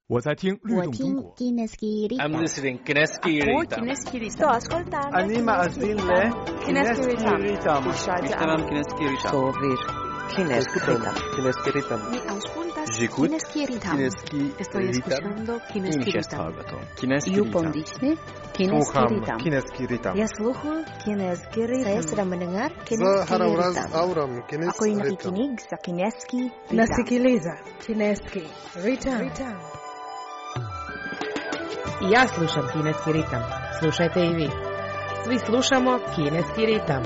我在听律动中国。 I'm listening Kineski Ritam. Sto ascoltando. Anima Azille. Kineski Ritam. Tamam Kineski Ritam. Sovir. Kineski Ritam. Kineski Ritam. Mi auscultas J'écoute. Kineski Ritam. Estoy escuchando Kineski Ritam. Kineski Yupon dichne Kineski Ritam. Kineski Ritam. Я слухаю Kineski Ritam. Saya sedang mendengar Kineski Zaharavraz Ritam. auram Kineski Ako yung Ritam. nakikinig sa Kineski Ritam. Nasikiliza Kineski Ritam. I ja slušam Kineski ritam. Slušajte i vi. Svi slušamo Kineski ritam.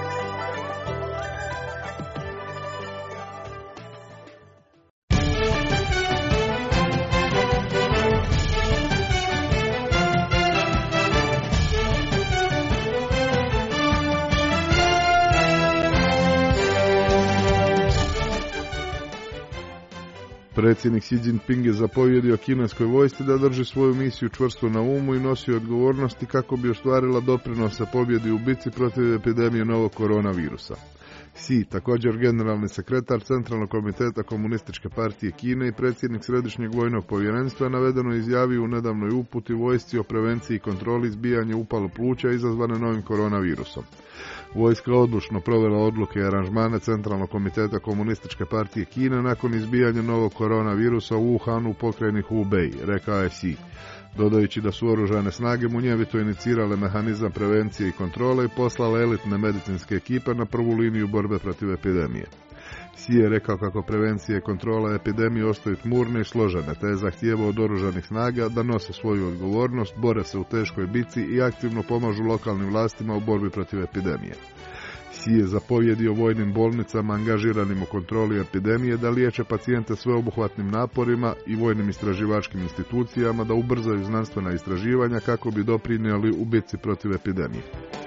Predsjednik Xi Jinping je zapovjedio kineskoj vojsci da drži svoju misiju čvrsto na umu i nosi odgovornosti kako bi ostvarila doprinose pobjedi u bitci protiv epidemije novog koronavirusa. Xi, također generalni sekretar Centralnog komiteta Komunističke partije Kine i predsjednik Središnjeg vojnog povjerenstva, navedeno izjavio u nedavnoj uputi vojsci o prevenciji i kontroli izbijanja upalo pluća izazvane novim koronavirusom. Vojska odlučno provela odluke i aranžmane Centralnog komiteta Komunističke partije Kine nakon izbijanja novog koronavirusa u Wuhanu u pokrajini Hubei, rekao je Xi, dodajući da su oružane snage munjevito inicirale mehanizam prevencije i kontrole i poslale elitne medicinske ekipe na prvu liniju borbe protiv epidemije. Xi je rekao kako prevencija i kontrola epidemije ostaju tmurne i složene, te je zahtijevao od oružanih snaga da nose svoju odgovornost, bore se u teškoj bitci i aktivno pomažu lokalnim vlastima u borbi protiv epidemije. Xi je zapovjedio vojnim bolnicama angažiranim u kontroli epidemije da liječe pacijente sveobuhvatnim naporima i vojnim istraživačkim institucijama da ubrzaju znanstvena istraživanja kako bi doprinijeli u bitci protiv epidemije.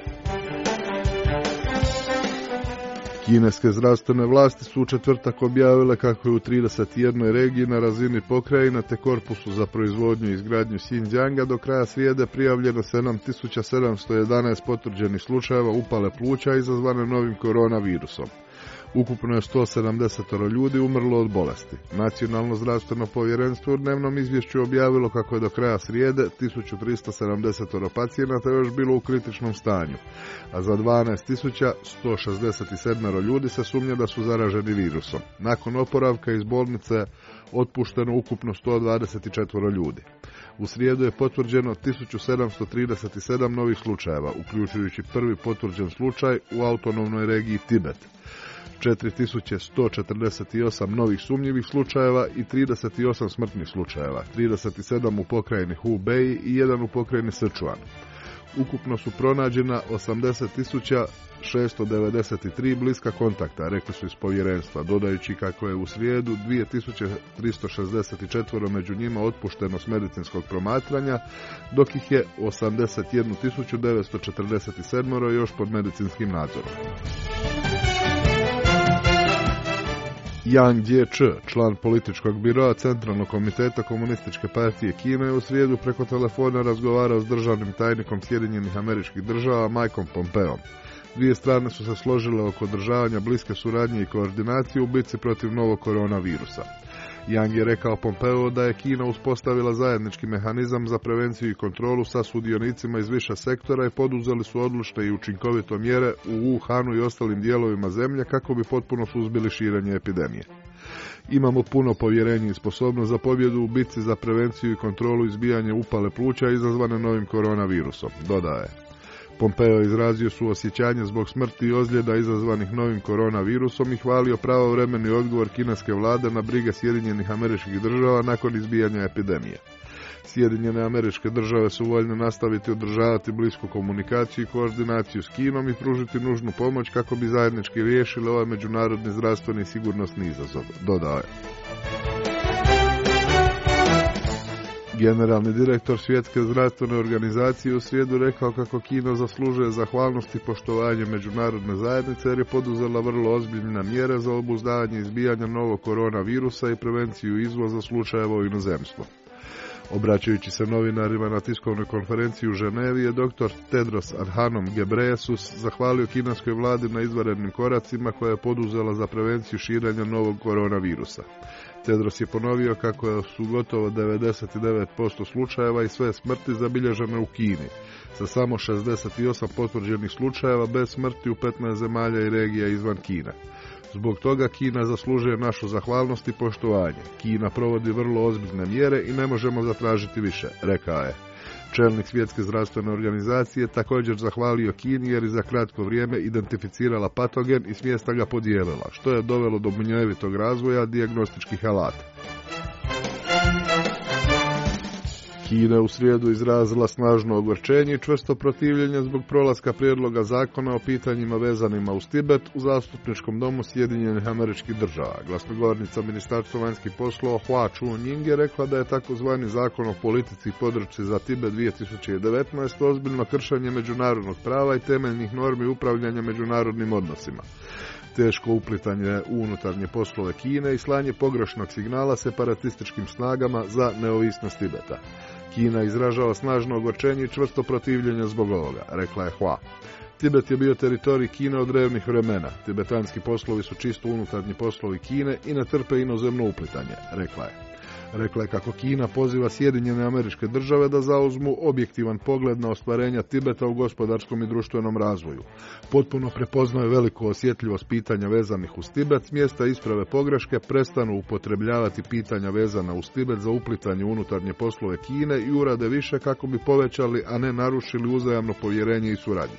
Kineske zdravstvene vlasti su u četvrtak objavile kako je u 31 regiji na razini pokrajina te korpusu za proizvodnju i izgradnju Xinjianga do kraja srijede prijavljeno 7711 potvrđenih slučajeva upale pluća izazvane novim koronavirusom. Ukupno je 170 ljudi umrlo od bolesti. Nacionalno zdravstveno povjerenstvo u dnevnom izvješću objavilo kako je do kraja srijede 1370 pacijenata još bilo u kritičnom stanju, a za 12.167 ljudi se sumnja da su zaraženi virusom. Nakon oporavka iz bolnice otpušteno ukupno 124 ljudi. U srijedu je potvrđeno 1737 novih slučajeva, uključujući prvi potvrđen slučaj u autonomnoj regiji Tibet. 4148 novih sumnjivih slučajeva i 38 smrtnih slučajeva, 37 u pokrajini Hubei i 1 u pokrajini Sichuan. Ukupno su pronađena 80.693 bliska kontakta, rekli su iz povjerenstva, dodajući kako je u srijedu 2364 među njima otpušteno s medicinskog promatranja, dok ih je 81.947 još pod medicinskim nadzorom. Yang Jiechi, član političkog biroa Centralnog komiteta Komunističke partije Kine, je u srijedu preko telefona razgovarao s državnim tajnikom Sjedinjenih Američkih Država Mikeom Pompeom. Dvije strane su se složile oko održavanja bliske suradnje i koordinacije u bitci protiv novog koronavirusa. Yang je rekao Pompeo da je Kina uspostavila zajednički mehanizam za prevenciju i kontrolu sa sudionicima iz više sektora i poduzeli su odlučne i učinkovito mjere u Wuhanu i ostalim dijelovima zemlje kako bi potpuno suzbili širenje epidemije. Imamo puno povjerenja i sposobnost za pobjedu u bitci za prevenciju i kontrolu izbijanja upale pluća izazvane novim koronavirusom, dodaje. Pompeo izrazio suosjećanje zbog smrti i ozljeda izazvanih novim koronavirusom i hvalio pravovremeni odgovor kineske vlade na brige Sjedinjenih Američkih Država nakon izbijanja epidemije. Sjedinjene Američke Države su voljne nastaviti održavati blisku komunikaciju i koordinaciju s Kinom i pružiti nužnu pomoć kako bi zajednički riješili ovaj međunarodni zdravstveni i sigurnosni izazov, dodao je. Generalni direktor Svjetske zdravstvene organizacije u srijedu rekao kako Kina zaslužuje zahvalnost i poštovanje međunarodne zajednice jer je poduzela vrlo ozbiljne mjere za obuzdavanje izbijanja novog koronavirusa i prevenciju izvoza slučajeva u inozemstvo. Obraćajući se novinarima na tiskovnoj konferenciji u Ženevi je dr. Tedros Adhanom Ghebreyesus zahvalio kineskoj vladi na izvanrednim koracima koje je poduzela za prevenciju širenja novog koronavirusa. Tedros je ponovio kako su gotovo 99% slučajeva i sve smrti zabilježene u Kini, sa samo 68 potvrđenih slučajeva bez smrti u 15 zemalja i regija izvan Kine. Zbog toga Kina zaslužuje našu zahvalnost i poštovanje. Kina provodi vrlo ozbiljne mjere i ne možemo zatražiti više, rekao je. Čelnik Svjetske zdravstvene organizacije također zahvalio Kini jer je za kratko vrijeme identificirala patogen i smjesta ga podijelila, što je dovelo do munjevitog razvoja dijagnostičkih alata. Kina u srijedu izrazila snažno ogorčenje i čvrsto protivljenje zbog prolaska prijedloga zakona o pitanjima vezanima uz Tibet u Zastupničkom domu Sjedinjenih Američkih Država. Glasnogovornica Ministarstva vanjskih poslova Hua Chunying je rekla da je takozvani zakon o politici i podršci za Tibet 2019 ozbiljno kršenje međunarodnog prava i temeljnih normi upravljanja međunarodnim odnosima. Teško uplitanje u unutarnje poslove Kine i slanje pogrešnog signala separatističkim snagama za neovisnost Tibeta. Kina izražava snažno ogorčenje i čvrsto protivljenje zbog ovoga, rekla je Hua. Tibet je bio teritorij Kine od drevnih vremena. Tibetanski poslovi su čisto unutarnji poslovi Kine i ne trpe inozemno uplitanje, rekla je. Rekla je kako Kina poziva Sjedinjene Američke Države da zauzmu objektivan pogled na ostvarenja Tibeta u gospodarskom i društvenom razvoju. Potpuno prepoznaje veliku osjetljivost pitanja vezanih uz Tibet, s mjesta isprave pogreške prestanu upotrebljavati pitanja vezana uz Tibet za uplitanje u unutarnje poslove Kine i urade više kako bi povećali, a ne narušili uzajamno povjerenje i suradnju.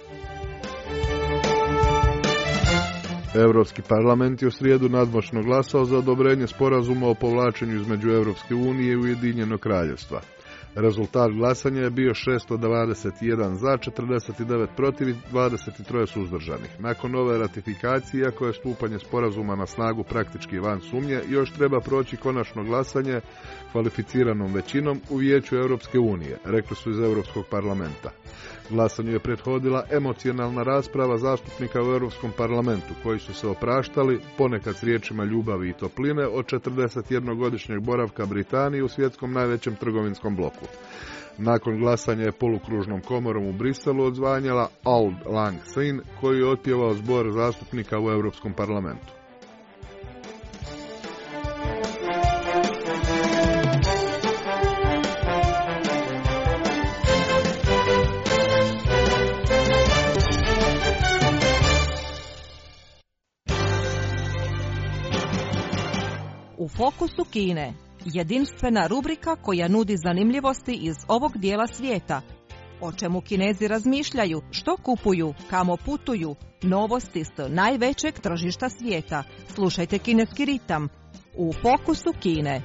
Europski parlament je u srijedu nadmoćno glasao za odobrenje sporazuma o povlačenju između Europske unije i Ujedinjenog kraljevstva. Rezultat glasanja je bio 621 za, 49 protiv i 23 suzdržanih. Nakon ove ratifikacije, iako je stupanje sporazuma na snagu praktički van sumnje, još treba proći konačno glasanje kvalificiranom većinom u Vijeću Europske unije, rekli su iz Europskog parlamenta. Glasanju je prethodila emocionalna rasprava zastupnika u Europskom parlamentu, koji su se opraštali, ponekad s riječima ljubavi i topline, od 41-godišnjeg boravka Britanije u svjetskom najvećem trgovinskom bloku. Nakon glasanja je polukružnom komorom u Briselu odzvanjala Auld Lang Syne, koji je otpjevao zbor zastupnika u Europskom parlamentu. U fokusu Kine, jedinstvena rubrika koja nudi zanimljivosti iz ovog dijela svijeta. O čemu Kinezi razmišljaju, što kupuju, kamo putuju, novosti s najvećeg tržišta svijeta. Slušajte Kineski ritam u fokusu Kine.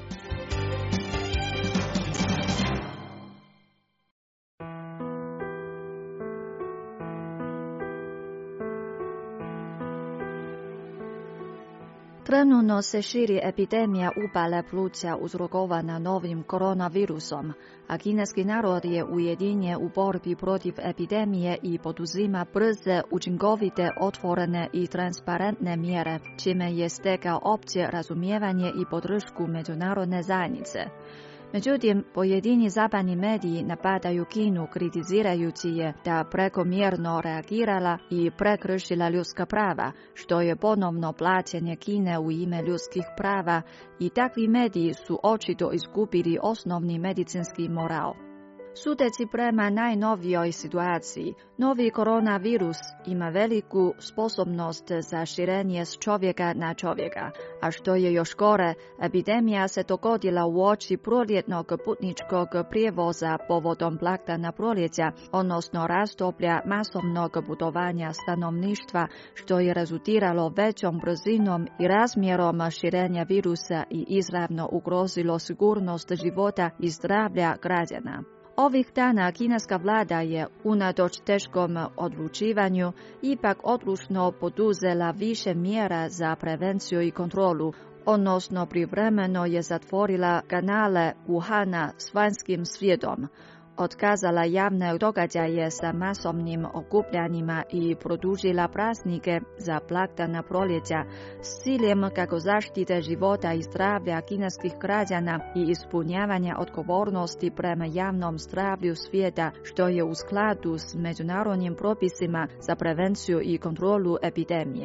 Trenutno se širi epidemija upale pluća uzrokovana novim koronavirusom, a kineski narod je ujedinjen u borbi protiv epidemije i poduzima brze, učinkovite, otvorene i transparentne mjere, čime je stekao opće razumijevanje i podršku međunarodne zajednice. Međutim, pojedini zapadni mediji napadaju Kinu kritizirajući je da prekomjerno reagirala i prekršila ljudska prava, što je ponovno plaćanje Kine u ime ljudskih prava i takvi mediji su očito izgubili osnovni medicinski moral. Sudeći prema najnovijoj situaciji, novi koronavirus ima veliku sposobnost za širenje s čovjeka na čovjeka, a što je još gore, epidemija se dogodila uoči proljetnog putničkog prijevoza povodom blagdana proljeća, odnosno razdoblja masovnog putovanja stanovništva, što je rezultiralo većom brzinom i razmjerom širenja virusa i izravno ugrozilo sigurnost života i zdravlja građana. Ovih dana kineska vlada je, unatoč teškom odlučivanju, ipak odlučno poduzela više mjera za prevenciju i kontrolu, odnosno privremeno je zatvorila kanale Wuhana s vanjskim svijetom, otkazala javne događaje sa masovnim okupljanjima i produžila praznike za blagdana proljeća s ciljem kako zaštite života i zdravlja kineskih građana i ispunjavanja odgovornosti prema javnom zdravlju svijeta, što je u skladu s međunarodnim propisima za prevenciju i kontrolu epidemije.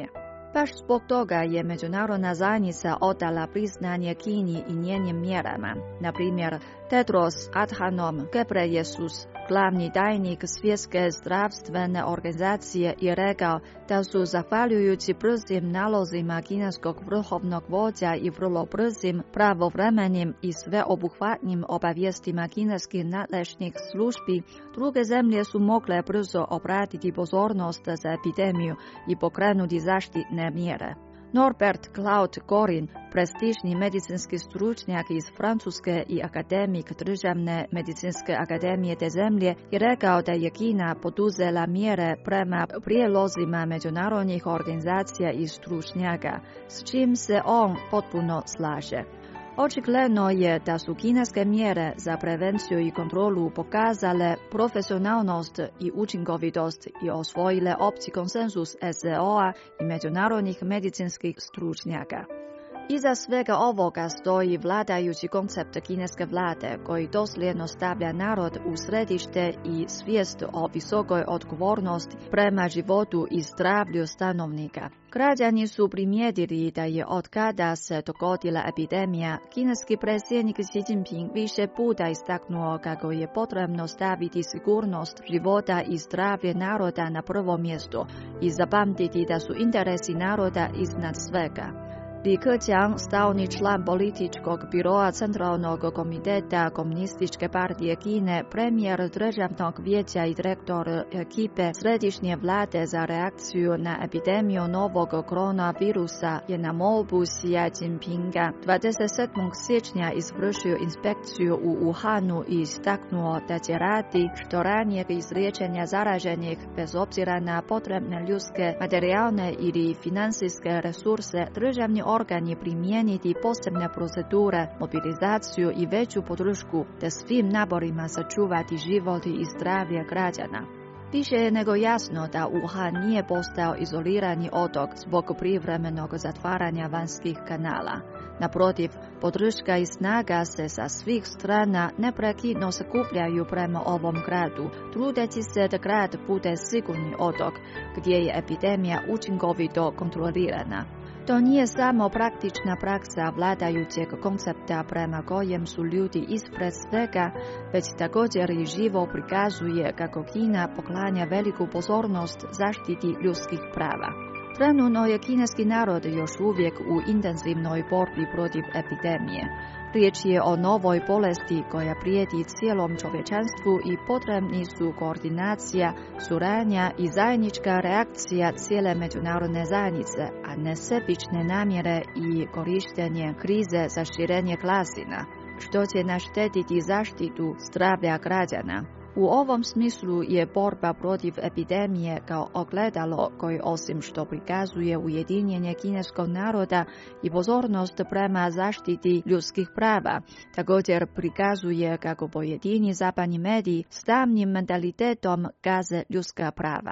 Baš zbog toga je međunarodna zajednica odala priznanje Kini i njenim mjerama. Na primjer, Tedros Adhanom Ghebreyesus, glavni tajnik Svjetske zdravstvene organizacije, je rekao da su zahvaljujući brzim nalozima kineskog vrhovnog vođa i vrlo brzim, pravovremenim i sveobuhvatnim obavijestima kineskih nadležnih službi, druge zemlje su mogle brzo obratiti pozornost za epidemiju i pokrenuti zaštitne mjere. Norbert Claude Gorin, prestižni medicinski stručnjak iz Francuske i akademik Državne medicinske akademije te zemlje, je rekao da je Kina poduzela mjere prema prijedlozima međunarodnih organizacija i stručnjaka, s čim se on potpuno slaže. Očigledno je da su kineske mjere za prevenciju i kontrolu pokazale profesionalnost i učinkovitost i osvojile opći konsenzus SZO-a i međunarodnih medicinskih stručnjaka. Iza svega ovoga stoji vladajući koncept kineske vlade koji dosljedno stavlja narod u središte i svijest o visokoj odgovornosti prema životu i zdravlju stanovnika. Građani su primijetili da je od kada se dogodila epidemija, kineski predsjednik Xi Jinping više puta istaknuo kako je potrebno staviti sigurnost života i zdravlje naroda na prvo mjesto i zapamtiti da su interesi naroda iznad svega. Li Keqiang, stalni član političkog biroa Centralnog komiteta Komunističke partije Kine, premijer Državnog vijeća i direktor ekipe Središnje vlade za reakciju na epidemiju novog koronavirusa, je na molbu Xi Jinpinga 27. siječnja izvršio inspekciju u Wuhanu i istaknuo da će radi što ranijeg izliječenja zaraženih, bez obzira na potrebne ljudske, materijalne ili financijske resurse, državni organi primijeniti posebne procedure, mobilizaciju i veću podršku, te svim naborima sačuvati život i zdravlje građana. Više je nego jasno da Wuhan nije postao izolirani otok zbog privremenog zatvaranja vanjskih kanala. Naprotiv, podrška i snaga se sa svih strana neprekidno sakupljaju prema ovom gradu, trudeći se da grad bude sigurni otok, gdje je epidemija učinkovito kontrolirana. To nije samo praktična praksa vladajućeg koncepta prema kojem su ljudi ispred svega, već također i živo prikazuje kako Kina poklanja veliku pozornost zaštiti ljudskih prava. Trenutno je kineski narod još uvijek u intenzivnoj borbi protiv epidemije. Riječ je o novoj bolesti koja prijeti cijelom čovječanstvu i potrebni su koordinacija, suradnja i zajednička reakcija cijele međunarodne zajednice, a ne sebične namjere i korištenje krize za širenje glasina, što će naštetiti zaštitu zdravlja građana. U ovom smislu je borba protiv epidemije kao ogledalo koji osim što prikazuje ujedinjenje kineskog naroda i pozornost prema zaštiti ljudskih prava, također prikazuje kako pojedini zapadni mediji s tamnim mentalitetom gaze ljudska prava.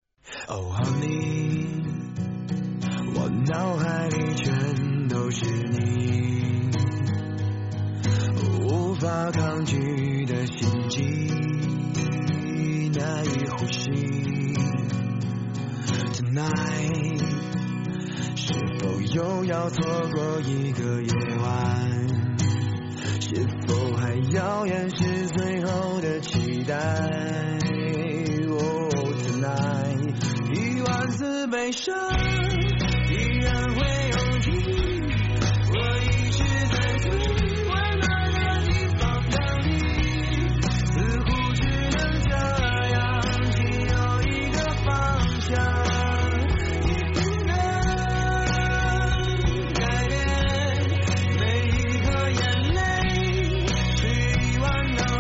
Oh honey, 我脑海里全都是你，无法抗拒的心悸。难以呼吸 Tonight 是否又要错过一个夜晚，是否还遥远是最后的期待 Oh tonight 10000次悲伤依然会有你，我一直在最温暖的地方等你，似乎只能这样改变每一个眼泪是10000道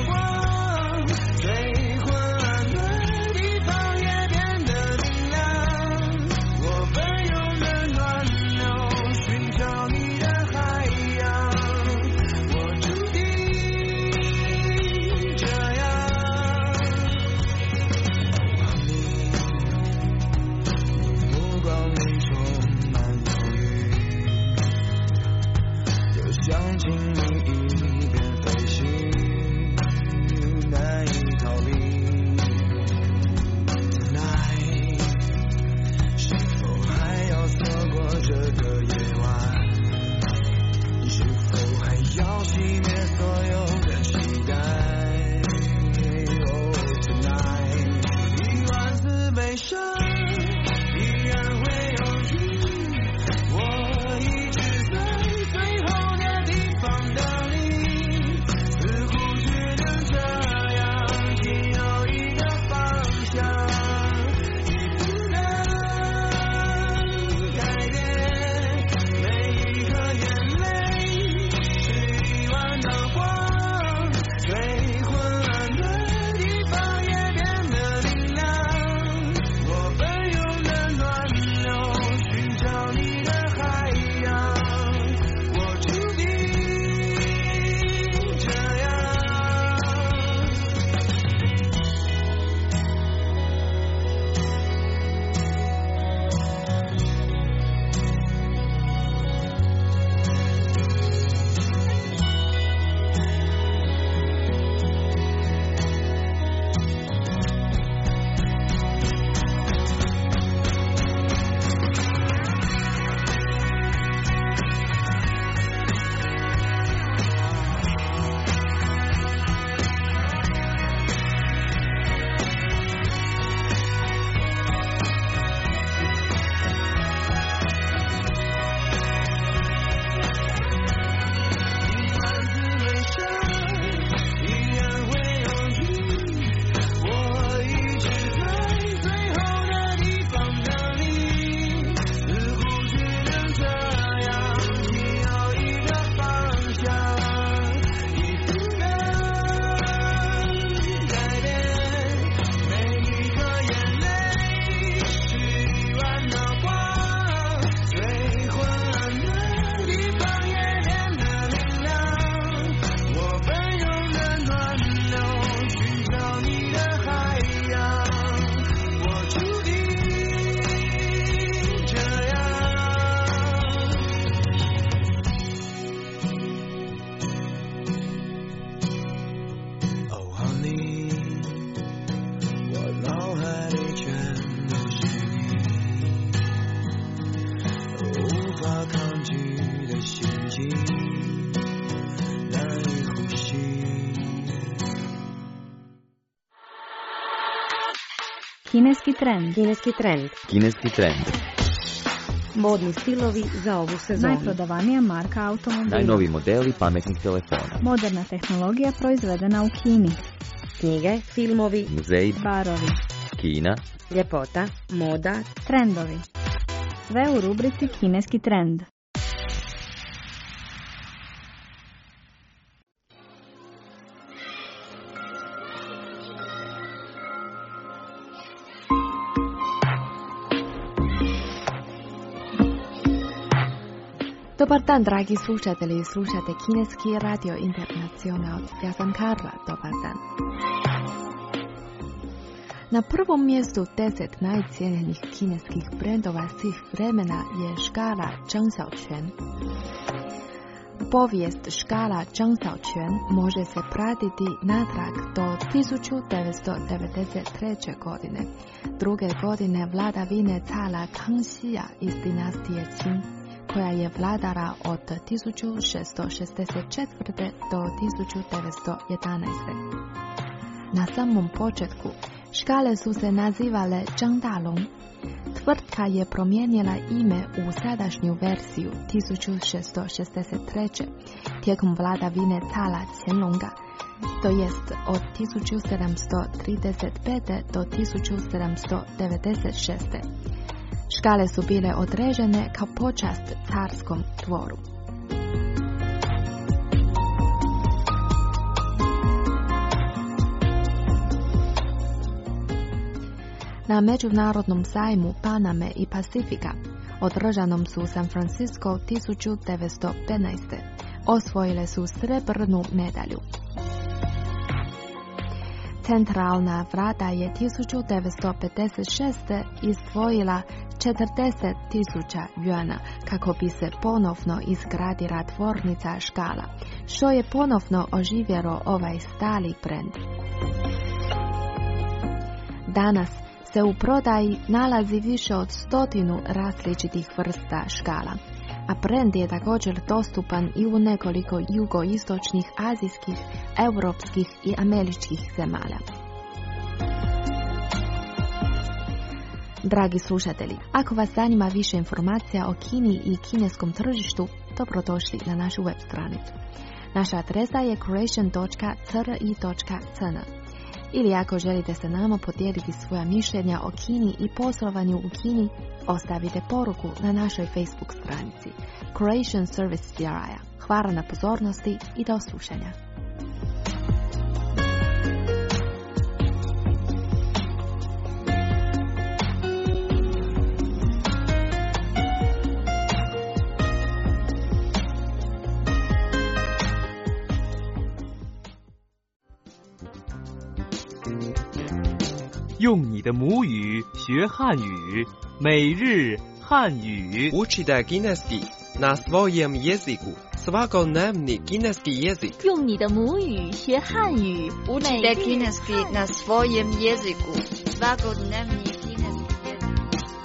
Kineski trend. Kineski trend. Kineski trend. Modni stilovi za ovu sezonu. Najprodavanija marka automobila. Najnovi modeli pametnih telefona. Moderna tehnologija proizvedena u Kini. Knjige, filmovi, muzeji, barovi, Kina, ljepota, moda, trendovi. Sve u rubrici Kineski trend. Dobar dan, dragi slušatelji, slušate Kineski radio internacional. Ja sam Karla, dobar dan. Na prvom mjestu 10 najcijenjenih kineskih brendova svih vremena je škala Zhang Xiaoquan. Povijest škala Zhang Xiaoquan može se pratiti natrag do 1993. godine, druge godine vladavine cara Kangxija iz dinastije Qing, koja je vladara od 1664. do 1911. Na samom početku škale su se nazivale Zhang Dalong. Tvrtka je promijenila ime u sadašnju verziju 1663. tijekom vladavine cara Qianlonga, to jest od 1735. do 1796. Škale su bile određene kao počast carskom dvoru. Na međunarodnom sajmu Paname i Pacifika, održanom su u San Francisco 1915. osvojile su srebrnu medalju. Centralna vlada je 1956. izdvojila 40.000 juana kako bi se ponovno izgradila tvornica škala, što je ponovno oživjelo ovaj stari brend. Danas se u prodaji nalazi više od 100 različitih vrsta škala, a brend je također dostupan i u nekoliko jugoistočnih, azijskih, europskih i američkih zemalja. Dragi slušatelji, ako vas zanima više informacija o Kini i kineskom tržištu, dobrodošli na našu web stranicu. Naša adresa je croatian.cri.cn. Ili ako želite se nama podijeliti svoja mišljenja o Kini i poslovanju u Kini, ostavite poruku na našoj Facebook stranici Croatian Service CRI. Hvala na pozornosti i do slušanja. 用你的母语学汉语，每日汉语。 Učite kineski na svojem jeziku. Svakodnevni kineski jezik. 用你的母语学汉语。 Učite kineski na svojem jeziku. Svakodnevni kineski jezik.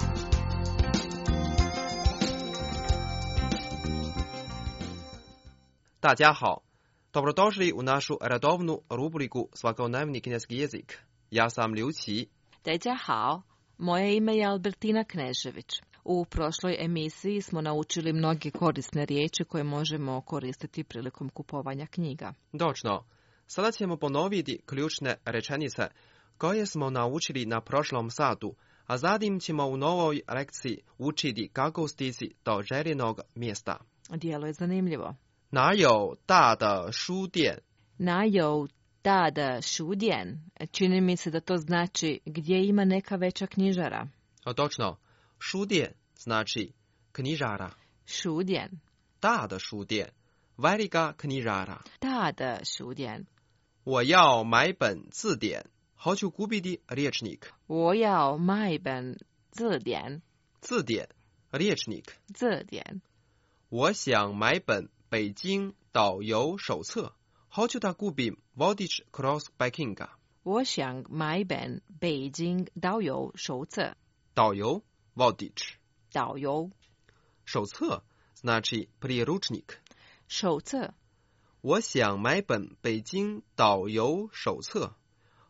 Dađahao. Dobrodošli u našu redovnu rubriku Svakodnevni kineski jezik. Ja sam Liu Qi. Dađahao. Moje ime je Albertina Knežević. U prošloj emisiji smo naučili mnoge korisne riječi koje možemo koristiti prilikom kupovanja knjiga. Točno. Sada ćemo ponoviti ključne rečenice koje smo naučili na prošlom satu, a zatim ćemo u novoj lekciji učiti kako stići do željenog mjesta. Dijelo je zanimljivo. 哪有大的书店? 哪有大的书店? Čini mi se da to znači gdje ima neka veća knjižara. Točno. 书店 znači knjižara. 书店. 大的书店 velika knjižara. 大的书店. 我要买本字典. Hoću kupiti rječnik. 我要买本字典. 字典 rječnik. 字典. 我想买本北京导游手册. Hoću da kupim vodič kroz Pekinga. 我想买本北京导游手册. 导游 vodič. 导游. 手册 znači priručnik. 手册. 我想买本北京导游手册.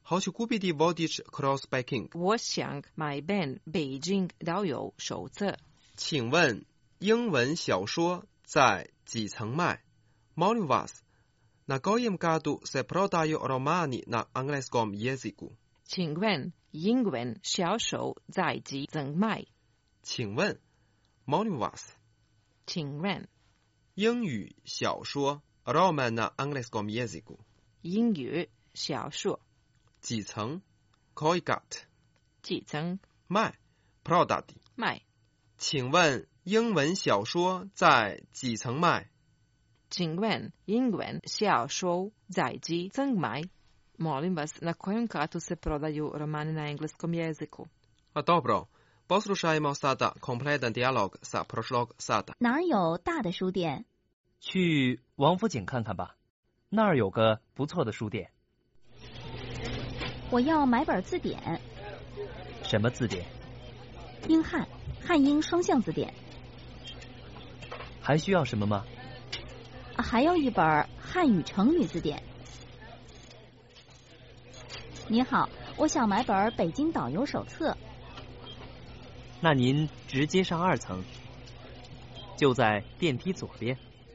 Hoću kupiti vodič kroz Peking. 我想买本北京导游手册。 请问英文小说在几层卖? Molim vas, na kojem katu se prodaju romani na engleskom jeziku? 请问英文小说在几层卖？ 请问 Molim vas. 请问英语小说 roman na engleskom jeziku. 英语小说几层 koji kat. 几层卖 prodati. 卖。 请问英文小说在几层卖？ 请问英文小说在几层卖？ Molim vas, na kojem katu se prodaju romani na engleskom jeziku? A dobro, poslušajmo sada kompletan dijalog sa prošlog sata. 哪儿有大的书店？ 去王府井看看吧，那儿有个不错的书店。 我要买本字典。 什么字典？ 英汉，汉英双向字典。 还需要什么吗？ 还要一本汉语成语字典。你好，我想买本北京导游手册。 那您直接上2层，就在电梯左边。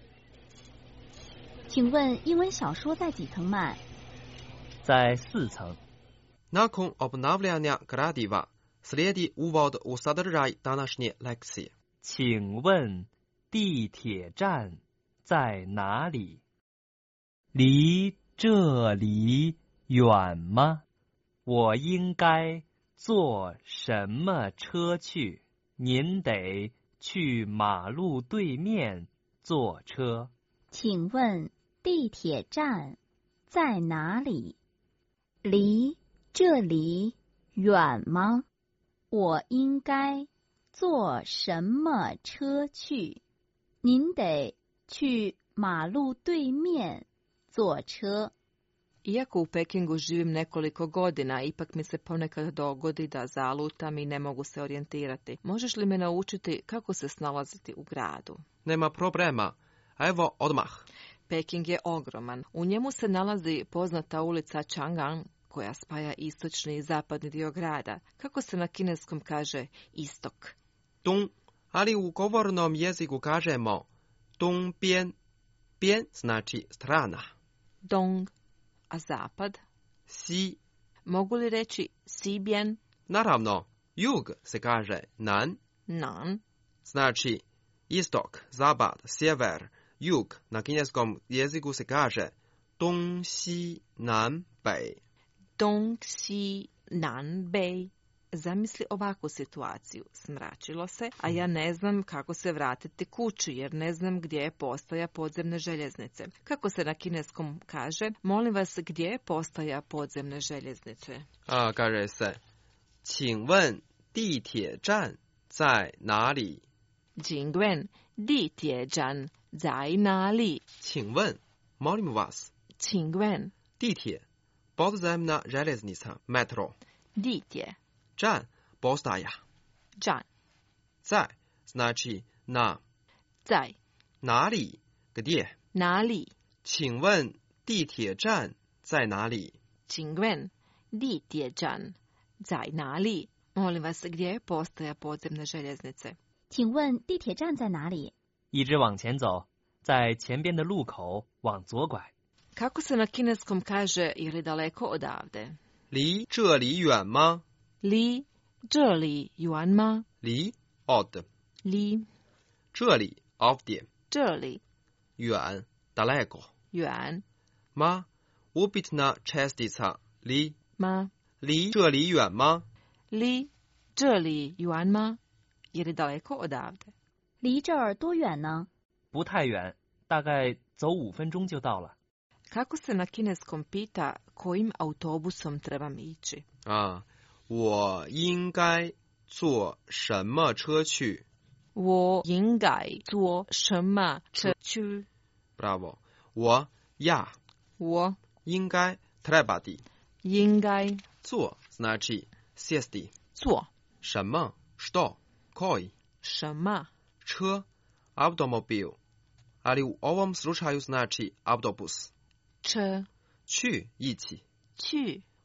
请问英文小说在几层卖？ 在4层。 Nakon obnavljanja gradiva slijedi uvod u sadržaj današnje lekcije. 请问地铁站在哪里？离这里远吗？我应该坐什么车去？您得去马路对面坐车。 请问地铁站在哪里？离这里远吗？我应该坐什么车去？您得去马路对面坐车。 Iako u Pekingu živim nekoliko godina, ipak mi se ponekad dogodi da zalutam i ne mogu se orijentirati. Možeš li me naučiti kako se snalaziti u gradu? Nema problema. Evo odmah. Peking je ogroman. U njemu se nalazi poznata ulica Chang'an, koja spaja istočni i zapadni dio grada. Kako se na kineskom kaže istok? Dong, ali u govornom jeziku kažemo dong bian. Bian znači strana. Dong. A zapad? Si. Mogu li reći si bian? Naravno, jug se kaže nan. Nan. Znači istok, zapad, sjever, jug. Na kineskom jeziku se kaže dong, si, nan, bei. Dong, si, nan, bei. Zamisli ovakvu situaciju. Smračilo se, a ja ne znam kako se vratiti kući, jer ne znam gdje je postaja podzemne željeznice. Kako se na kineskom kaže, molim vas, gdje je postaja podzemne željeznice? Kaže se, 请问地铁站在哪里? 请问地铁站在哪里? 请问 molim vas. 请问地铁 podzemna željeznica, metro. 地铁站 postaja. 站在 znači na. 在哪里 gdje. 哪里？ 请问地铁站在哪里？ 请问地铁站在哪里？ Molim vas, gdje je postaja podzemne željeznice? 请问地铁站在哪里？ 一直往前走，在前边的路口往左拐。 Kako se na kineskom kaže je li daleko odavde? 离这里远吗？ 离这里远吗？ 离 od 离这里 ovdje 这里远 daleko 远吗 upitna čestica 离吗？ 离这里远吗？ 离这里远吗？ je li daleko odavde? 离这儿多远呢？ 不太远，大概走5分钟就到了。 Kako se na kineskom pita kojim autobusom trebam ići? 我应该坐什么车去？ 我应该坐什么车去？ Bravo. 我应该 trebati. 应该坐 znači sjesti. 坐什么 što koji 什么车 automobil. Ali u ovom slučaju znači autobus. 车去 ići. 去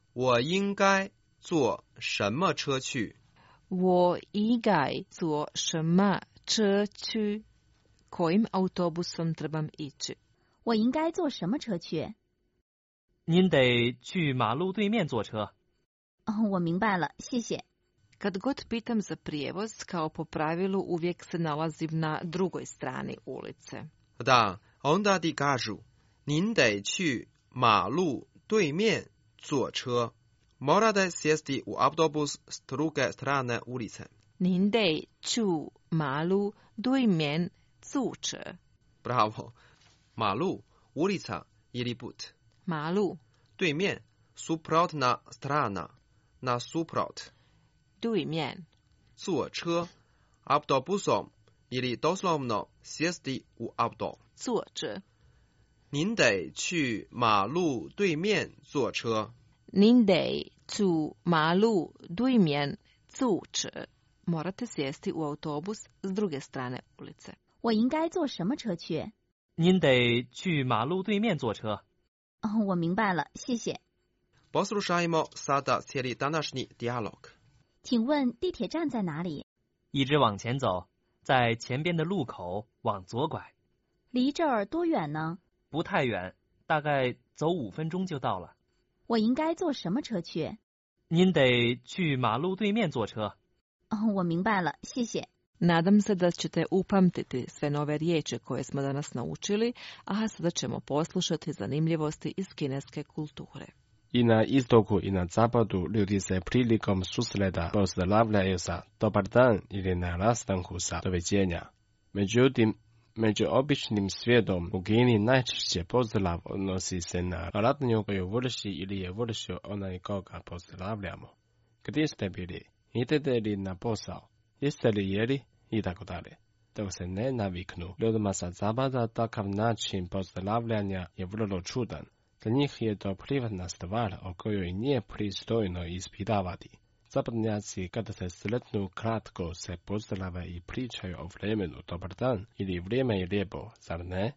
我应该坐什么车去？ 我应该坐什么车去？ Kojim autobusom trebam ići? 我应该坐什么车去？ 您得去马路对面坐车。 我明白了，谢谢。 Kad god pitam za prijevoz, kao po pravilu uvijek se nalazim na drugoj strani ulice. Da, onda ti kažu, 您得去马路对面坐车. Morate sjesti u autobus s druge strane ulice. 您得去马路对面坐车. Bravo. 马路 ulica ili put. 马路对面 suprotna strana. Nasuprot. 对面坐车 autobusom ili doslovno sjesti u auto. 坐着. 您得去马路对面坐车. 您得去马路对面坐车. Morate sjesti u autobus s druge strane ulice. 我应该坐什么车去？ 您得去马路对面坐车。 我明白了，谢谢。 Poslušajmo sada cijeli današnji dijalog. 请问地铁站在哪里？ 一直往前走，在前边的路口往左拐。 离这儿多远呢？ 不太远，大概走5分钟就到了。 我应该坐什么车去？ 您得去马路对面坐车。 我明白了，谢谢。 Nadam se da ćete upamtiti sve nove riječi koje smo danas naučili, a sada ćemo poslušati zanimljivosti iz kineske kulture. I na istoku i na zapadu ljudi se prilikom susreta pozdravljaju sa dobar dan ili na rastanku sa doviđenja. Međutim, među običnim svijetom u Kini najčešće pozdrav odnosi se na radnju koju vrši ili je vršio onaj koga pozdravljamo. Gdje ste bili? Idete li na posao? Jeste li jeli? I tako dalje. Dok se ne naviknu, ljudima sa zapada takav način pozdravljanja je vrlo čudan. Za njih je to privatna stvar o kojoj nije pristojno ispitavati. Zapadnjaci kada se sretnu kratko se pozdrave i pričaju o vremenu dobar dan ili vrijeme je lijepo, zar ne?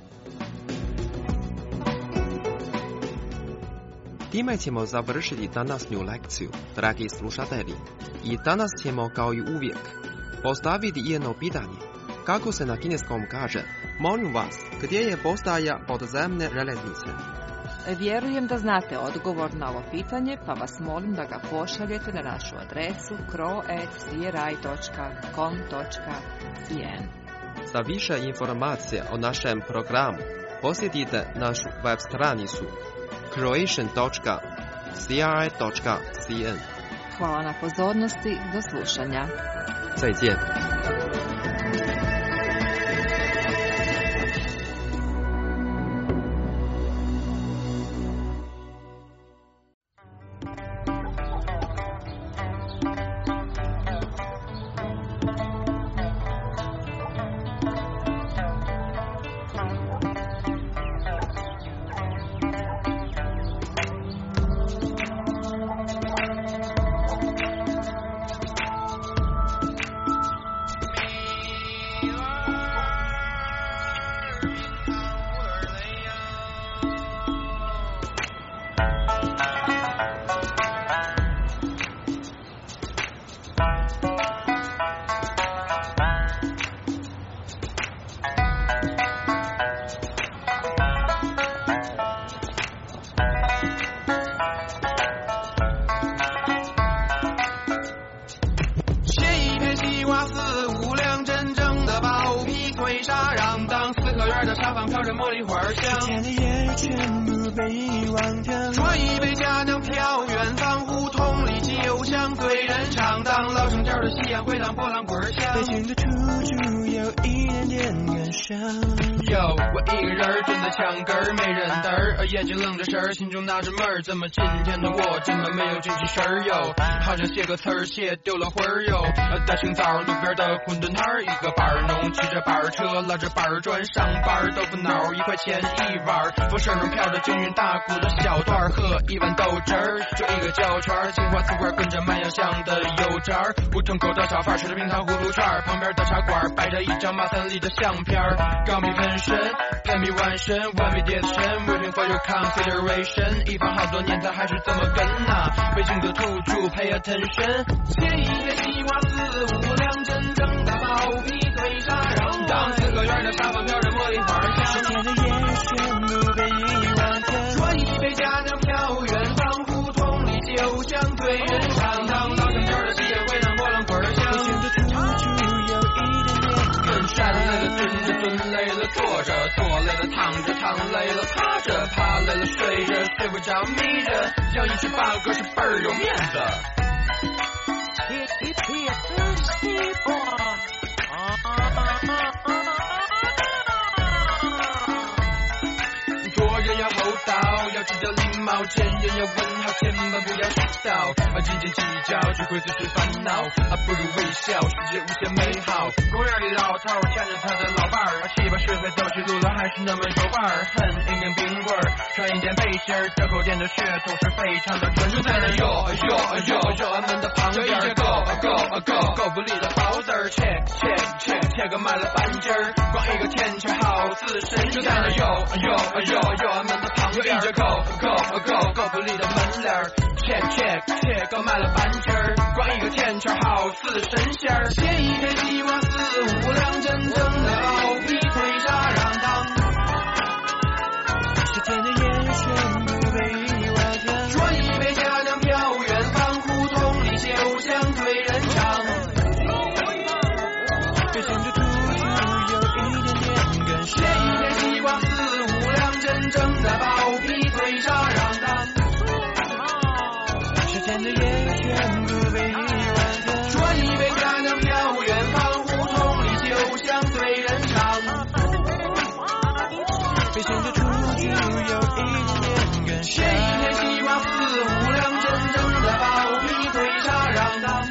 Time ćemo završiti današnju lekciju, dragi slušatelji. I danas ćemo kao i uvijek postaviti jedno pitanje. Kako se na kineskom kaže, molim vas, gdje je postaja podzemne željeznice? Vjerujem da znate odgovor na ovo pitanje, pa vas molim da ga pošaljete na našu adresu kro@cri.com.cn. Za više informacija o našem programu posjetite našu web stranicu croatian.cri.cn. Hvala na pozornosti, do slušanja. 再见。 天的夜全部被遗忘掉。说一杯佳酿飘远方，胡同里酒香对人唱，当老城角的夕阳回荡波浪滚响。北京的出租有一点点感伤。有我一个人蹲在墙根儿，没人嘚儿，眼睛愣着神儿，心中纳着闷儿，怎么今天的我这么没有精气神儿哟？好像写个词儿写丢了魂儿哟。大清早路边的馄饨摊儿，一个板儿农骑着板儿车，拉着板儿砖上班，豆腐脑1块钱一碗，风扇上飘着京韵大鼓的小段儿，喝一碗豆汁儿，就一个胶圈，青花瓷罐跟着卖药香的油渣儿，胡同口的小贩吃着冰糖葫芦串儿，旁边的茶馆摆着一张马三立的相片儿，钢笔喷身人比万神，完美叠神 ，waiting for your consideration。一放好多年，他还是怎么跟啊？北京的土著 pay attention。写一篇计划4、5辆，真正的毛皮推沙扔。当4个圆的沙发飘着茉莉花香。10天的夜旋路被1万天。说一杯佳酿飘远方，胡同里酒香醉人肠。当老香蕉的毕业会让波浪滚香。北京的土著有一点点跟山累了蹲着，蹲累了坐着，坐累了躺着，躺累了趴着，趴累了睡着，睡不着眯着，要一曲8歌是倍儿有面子。做人要厚道，要知道礼貌，见人要问好，千万不要絮叨，斤斤计较只会自寻烦恼，不如微笑，世界无限美好。公园里老头牵着他的老伴儿，7、8、10岁走起路来还是那么有伴儿，恨一根冰棍儿，穿一件背心儿，这口店的血统是非常的纯正。在那yo俺们的旁边够不力的包子儿，切个卖了半斤儿，光一个天桥好似神仙。在那yo俺们的旁边够不力的门脸儿，切个卖了半斤儿，光一个天桥好似神仙儿。写一篇计划4、5辆，真正的毛皮推沙让当。10天的夜旋路被1万天。说一杯佳酿飘远方，胡同里酒香醉人肠。北京的土著有一点点跟写一篇计划4、5辆，真正的毛皮推沙让当。10天的夜旋路被1万天。说一杯佳酿飘远方，胡同里酒香醉人肠。北京的土著有一点点跟写一篇计划4、5辆，真正的毛皮推沙让当。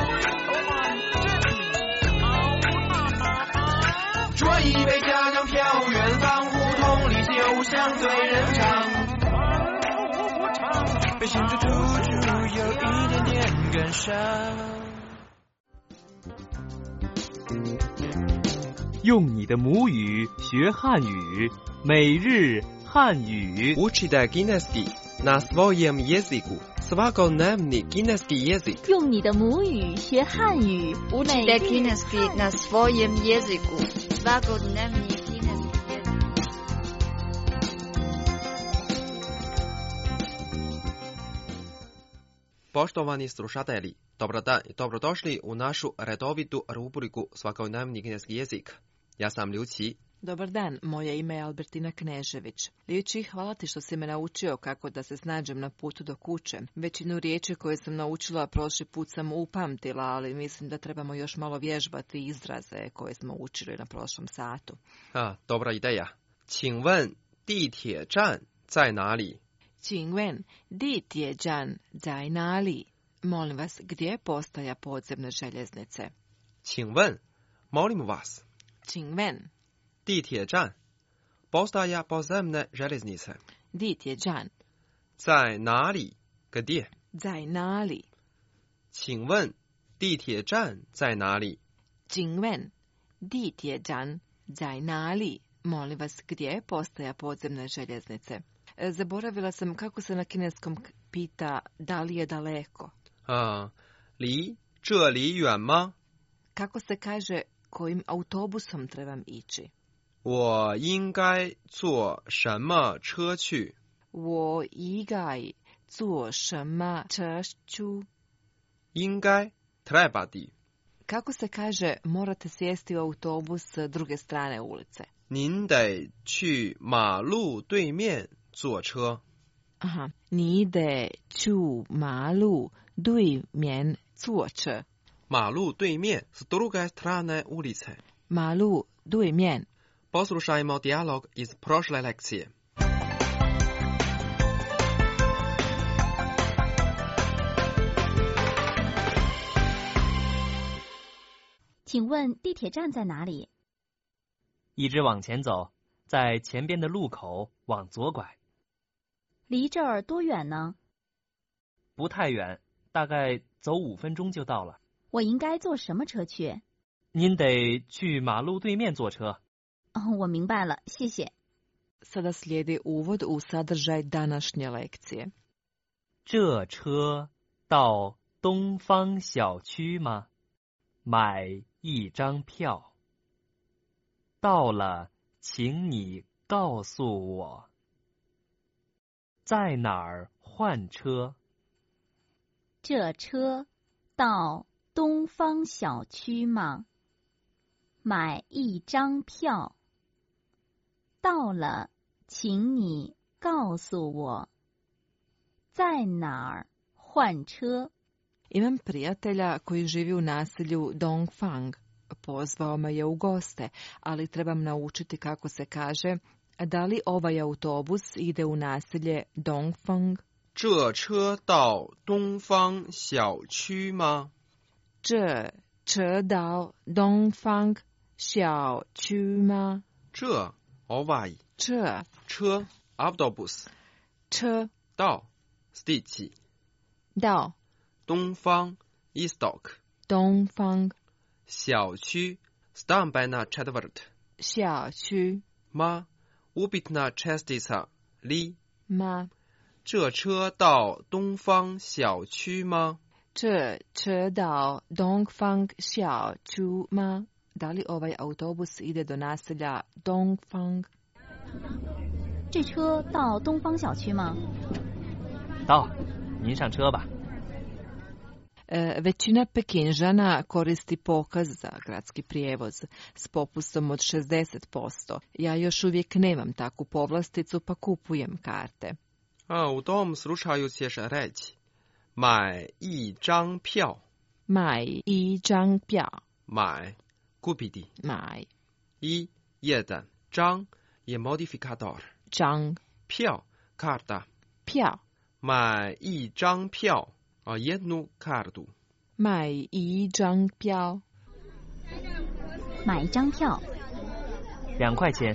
说一杯佳酿飘远方，胡同里酒香醉人肠。北京的土著有一点点跟上。 用你的母语学汉语，每日汉语。 Учите кінеський на своєму язику. Svakodневний кінеський язик. 用你的母语学汉语， Учите кінеський на своєму язику. Svakodневний кінеський язик. Poštovani slušatelji, dobar dan i dobrodošli u našu redovitu rubriku Svakodnevni kineski jezik. Ja sam Liu Qi. Dobar dan, moje ime je Albertina Knežević. Liu Qi, hvala ti što si me naučio kako da se snađem na putu do kuće. Većinu riječi koje sam naučila prošli put sam upamtila, ali mislim da trebamo još malo vježbati izraze koje smo učili na prošlom satu. Dobra ideja. 请问地铁站在哪里？ 请问地铁站在哪里？ Molim vas, gdje je postaja podzemne željeznice? 请问 molim vas. 请问地铁站 postaja podzemne željeznice. 地铁站在哪里 gdje? 在哪里？ 请问地铁站在哪里？ 请问地铁站在哪里？ Molim vas, gdje je postaja podzemne željeznice? Zaboravila sam kako se na kineskom pita da li je daleko. 离这里远吗？ Kako se kaže kojim autobusom trebam ići? 我应该坐什么车去？ 我应该坐什么车去？ 应该 trebati. Kako se kaže morate sjesti u autobus s druge strane ulice? 您得去马路对面坐车。 你得去马路对面坐车。 马路对面 s druge strane ulice. 马路对面。 Poslušajmo dijalog iz prošle lekcije. 请问地铁站在哪里？ 一直往前走，在前边的路口往左拐。 离这儿多远呢？ 不太远，大概走5分钟就到了。 我应该坐什么车去？ 您得去马路对面坐车。 我明白了，谢谢。 Sada slijedi uvod u sadržaj današnje lekcije. 这车到东方小区吗？买一张票。到了，请你告诉我。在哪儿换车？ 这车到东方小区吗？买一张票。到了，请你告诉我。在哪儿换车？ Imam prijatelja koji živi u naselju Dongfang. Pozvao me je u goste, ali trebam naučiti kako se kaže. Da li ovaj autobus ide u naselje Dongfang? 这车到东方小区吗？ 这车到东方小区吗？ 这 ovaj 这车 autobus 车到 stići 到东方 istok 东方小区 stambena četvrt 小区 ma upitna čestica li ma 这车到东方小区吗？ 这车到东方小区吗？ Da li ovaj autobus ide do naselja Dongfang? 这车到东方小区吗？ 到，您上车吧。 Većina Pekinžana koristi pokaz za gradski prijevoz s popustom od 60%. Ja još uvijek nemam takvu povlasticu pa kupujem karte. U tom slučaju ćeš reći 买一张票买一张票买 kupiti 买 i jedan 张 je modifikator 张票 karta 票买一张票 jednu kartu 买一张票买一张票 2块钱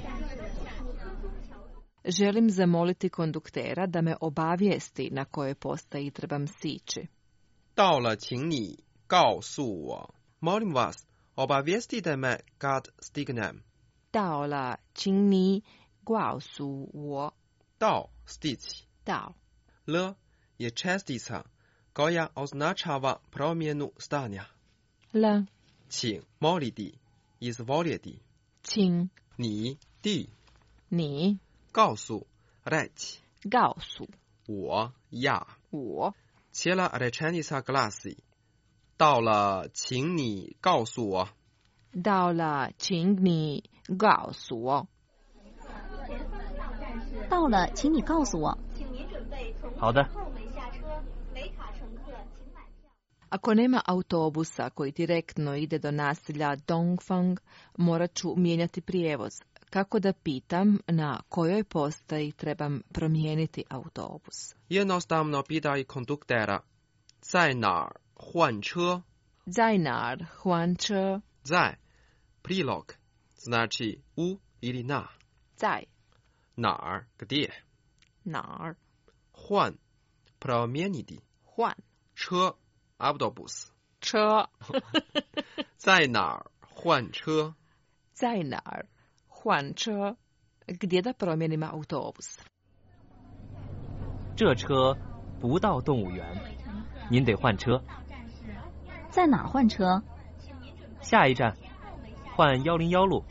Želim zamoliti konduktera da me obavijesti na kojoj postaji trebam sići. 到了，请你告诉我。Molim vas, obavijestite me kad stignem. 到了，请你告诉我。 到 stići. 到 L je čestica koja označava promjenu stanja. L 请 moliti, izvoliti. 请你 ti 你告诉 reći 告诉我 ja 我 Cijela rečenica glasi 到了，请你告诉我。 到了，请你告诉我。 到了，请你告诉我。 好的。 Ako nema autobusa koji direktno ide do naselja Dongfang, morat ću mijenjati prijevoz. Kako da pitam na kojoj postaji trebam promijeniti autobus? Jednostavno pitaj konduktera 在哪儿换车？ 在哪儿换车？ 在 prilog znači u ili na. 在哪儿 gdje? 哪儿换 promijeniti 换车 autobus 车在哪儿换车？ 在哪儿换车？ Gdje da promijenim autobus? 这车不到动物园，您得换车。 在哪儿换车？ 下一站换101路。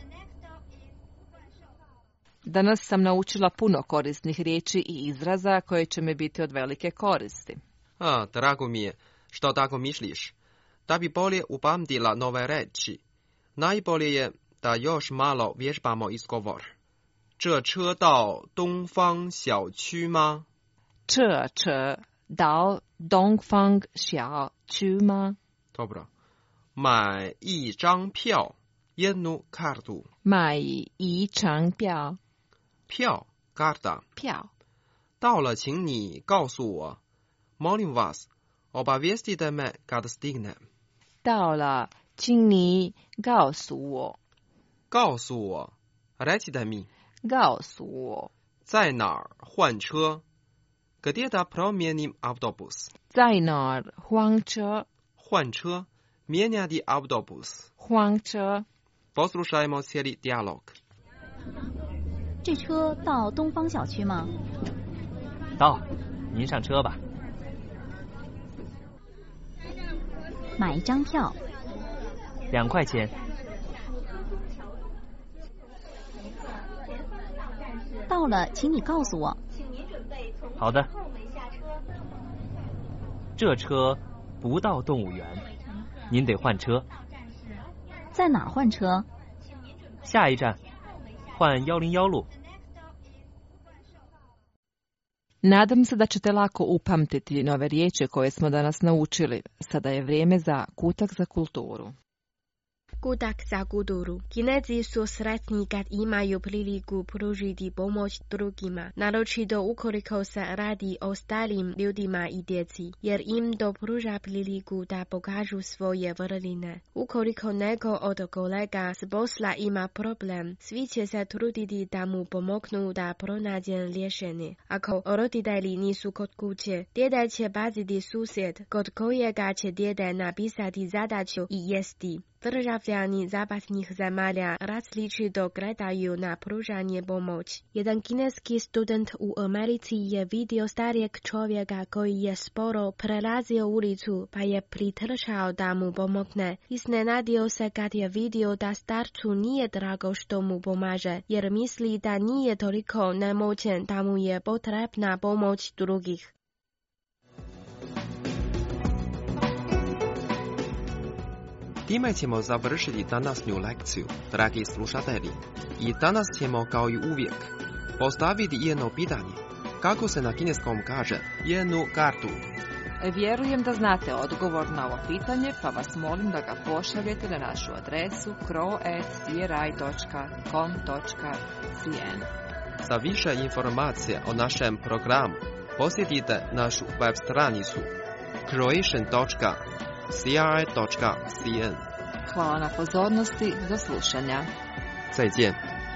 Danas sam naučila puno korisnih riječi i izraza koje će mi biti od velike koristi. Drago mi je što tako misliš. Da bi bolje upamtila nove reči, najbolje je da još malo vježbamo izgovor. 这车到东方小区吗？ 这车到东方小区吗？ Dobro. 买一张票 jednu kartu. 买一张票。 票 karta. 票。 到了，请你告诉我。Molim vas, obavijestite me kad stignem. 到了，请你告诉我。 告诉我 recite mi. 告诉我。 在哪儿换车？ Gdje da promijenim autobus? 在哪儿换车？ 换车 mijenjati autobus. 换车。 Poslušajmo cijeli dijalog. 这车到东方小区吗？ 到，您上车吧。 买一张票。 2块钱。 到了，请你告诉我。 好的。这车不到动物园，您得换车。 在哪儿换车？ 下一站，换101路。 Nadam se da ćete lako upamtiti nove riječi koje smo danas naučili. Sada je vrijeme za kutak za kulturu. Kutak za kulturu. Kinezi su sretni kad imaju priliku pružiti pomoć drugima, naročito ukoliko se radi o starim ljudima i djeci, jer im to pruža priliku da pokažu svoje vrline. Ukoliko neko od kolega s posla ima problem, svi će se truditi da mu pomognu da pronađe rješenje. Ako roditelji nisu kod kuće, djede će paziti susjed, kod kojega će djede napisati zadaću i jesti. Državljani zapadnih zemalja različito gledaju na pružanje pomoć. Jedan kineski student u Americi je vidio starijeg čovjeka koji je sporo prelazio ulicu, pa je pritrčao da mu pomogne. Iznenadio se kad je vidio da starcu nije drago što mu pomaže, jer misli da nije toliko nemoćen da mu je potrebna pomoć drugih. Time ćemo završiti današnju lekciju, dragi slušatelji. I danas ćemo, kao i uvijek, postaviti jedno pitanje. Kako se na kineskom kaže jednu kartu? Vjerujem da znate odgovor na ovo pitanje, pa vas molim da ga pošaljete na našu adresu cro@cri.com.cn. Za više informacija o našem programu posjetite našu web stranicu croatian.cri.cn. Hvala na pozornosti, do slušanja. 再见。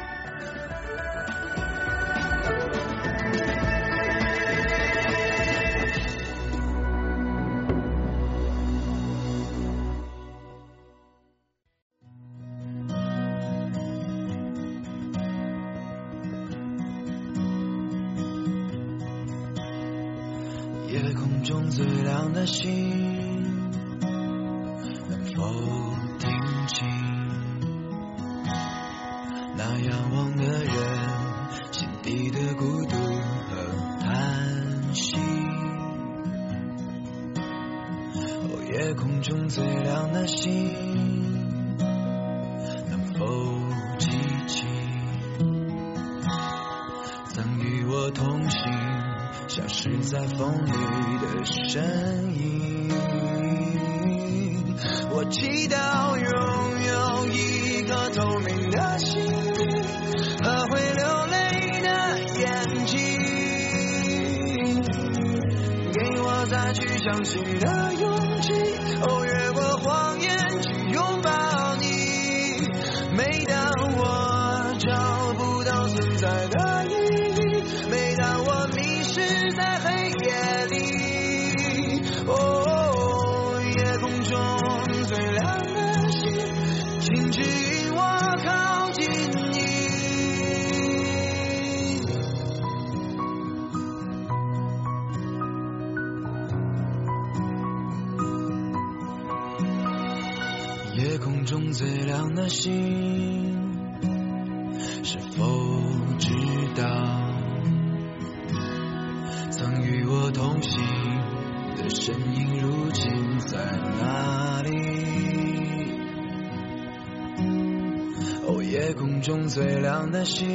夜空中最亮的星，能否听清那仰望的人心底的孤独和叹息？哦，夜空中最亮的星，能否记起曾与我同行消失在风里的身影？我祈祷拥有一颗透明的心灵和会流泪的眼睛，给我再去相信的勇气，哦，越过谎言去拥抱你。每当我找不到存在的意义，每当我迷失在黑夜里，哦，夜空中最亮的星，请指引我靠近你。夜空中最亮的星，是否知道曾与我同行的身影如今在哪里？哦，夜空中最亮的星，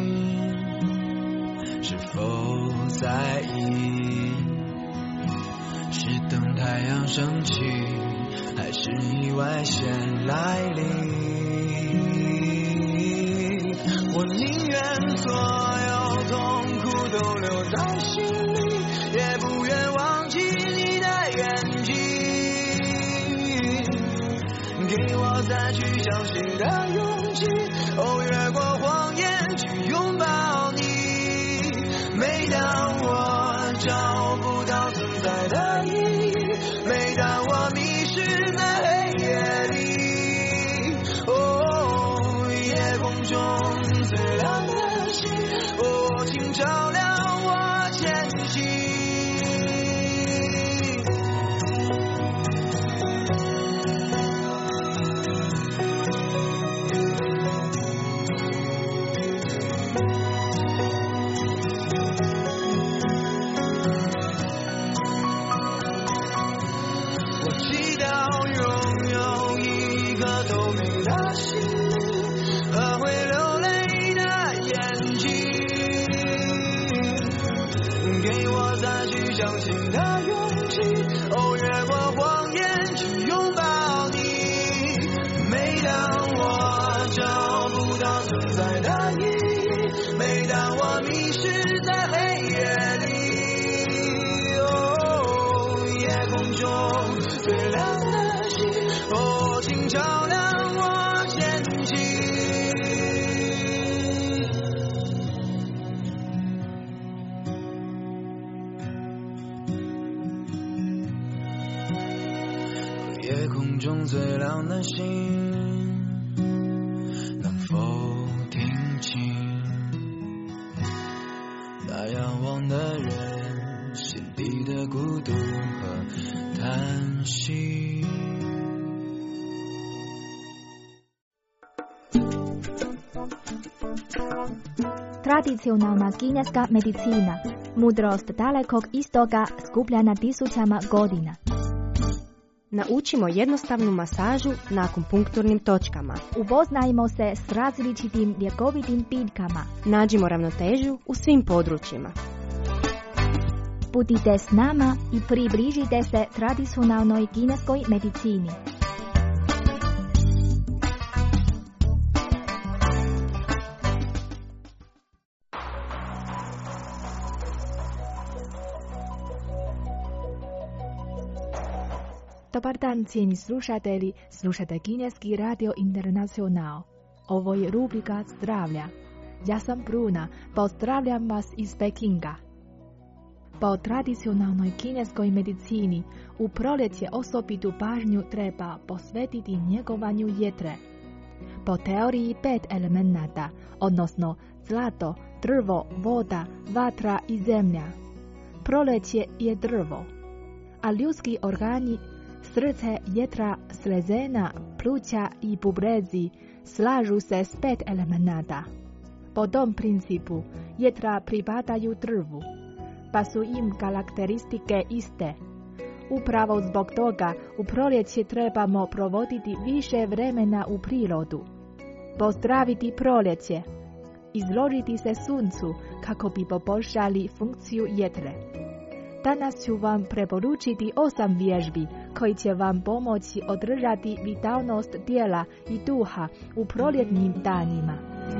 是否在意？是等太阳升起，还是意外先来临？我宁愿所有痛苦都留在心里，也不愿忘记你的眼睛，给我再去相信的勇气，哦，越过谎言去拥抱你。每当我找不到存在的意义，每当我迷失在黑夜里，哦，夜空中最亮的星， 照亮我前行。相信的勇气，哦，越过谎言去拥抱你。每当我找不到存在的意义，每当我迷失在黑夜里，哦，夜空中最亮的星，哦，请照亮我前行。夜空中最亮的星，能否听清那仰望的人心底的孤独和叹息。 Tradicionalna kineska medicina, mudrost dalekog istoga skupljena tisućama godina. Naučimo jednostavnu masažu na akupunkturnim točkama. Upoznajmo se s različitim ljekovitim biljkama. Nađimo ravnotežu u svim područjima. Budite s nama i približite se tradicionalnoj kineskoj medicini. Dobar dan, cijeni slušatelji, slušate Kineski radio Internacional. Ovo je rubrika zdravlja. Ja sam Bruna, pozdravljam vas iz Pekinga. Po tradicionalnoj kineskoj medicini, u proljeće osobitu pažnju treba posvetiti njegovanju jetre. Po teoriji 5 elemenata, odnosno zlato, drvo, voda, vatra i zemlja. Proljeće je drvo, a ljudski organi, srce, jetra, slezena, pluća i bubrezi slažu se s 5 elemenata. Po tom principu jetra pripadaju drvu, pa su im karakteristike iste. Upravo zbog toga u proljeće trebamo provoditi više vremena u prirodu. Pozdraviti proljeće, izložiti se suncu kako bi poboljšali funkciju jetre. Danas ću vam preporučiti 8 vježbi koji će vam pomoći održati vitalnost tijela i duha u proljetnim danima.